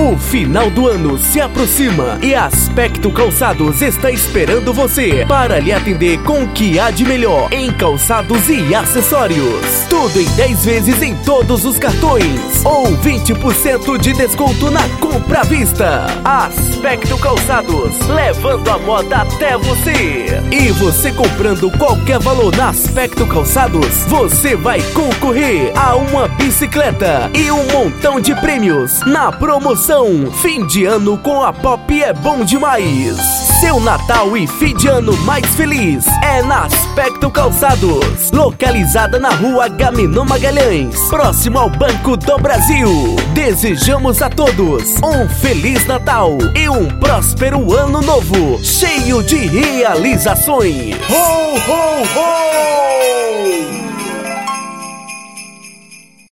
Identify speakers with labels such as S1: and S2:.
S1: O final do ano se aproxima e a Aspecto Calçados está esperando você para lhe atender com o que há de melhor em calçados e acessórios. Tudo em 10 vezes em todos os cartões ou 20% de desconto na compra à vista. Aspecto Calçados, levando a moda até você. E você comprando qualquer valor na Aspecto Calçados, você vai concorrer a uma bicicleta e um montão de prêmios na promoção Fim de Ano com a Pop é bom demais. Seu Natal e fim de ano mais feliz é na Aspecto Calçados, localizada na rua Agamenon Magalhães, próximo ao Banco do Brasil. Desejamos a todos um Feliz Natal e um próspero Ano Novo, cheio de realizações.
S2: Ho, ho, ho!